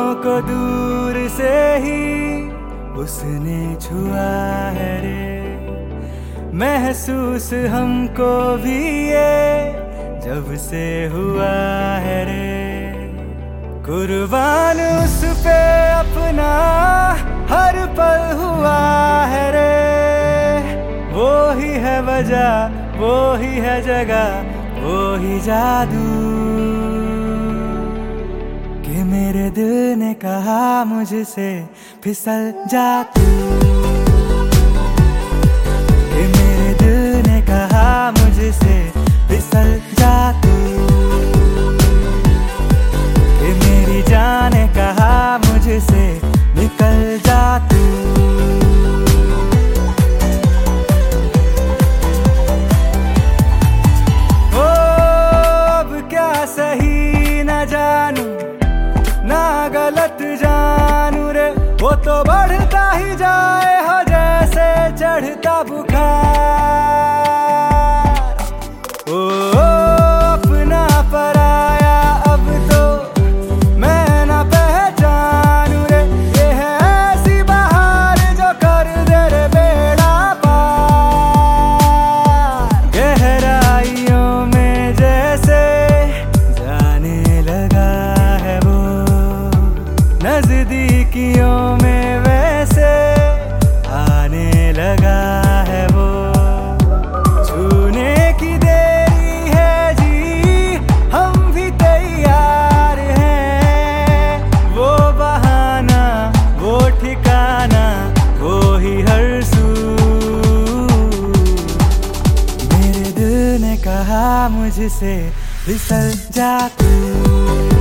को दूर से ही उसने छुआ है रे। महसूस हमको भी ये जब से हुआ है रे। कुर्बान उस पे अपना हर पल हुआ है रे। वो ही है वजह, वो ही है जगह, वो ही जादू कि मेरे दिल ने कहा मुझसे फिसल जा तू। कि मेरे दिल ने कहा मुझसे फिसल जा तू। कि मेरी जान ने कहा मुझसे निकल जा तू। ओ अब क्या सही न जानू ना गलत जानू रे। वो तो बढ़ता ही जाए हो जैसे चढ़ता बुखार। ओ अपना पराया अब तो मैं ना पहचानू रे। ये है ऐसी बहार जो कर दे रे बेड़ा पार। गहराइयों में जैसे जाने लगा है वो, नजदीकियों में वैसे आने लगा है वो। छूने की देरी है जी, हम भी तैयार हैं। वो बहाना, वो ठिकाना, वो ही हर सू। मेरे दिल ने कहा मुझसे फिसल जा तू।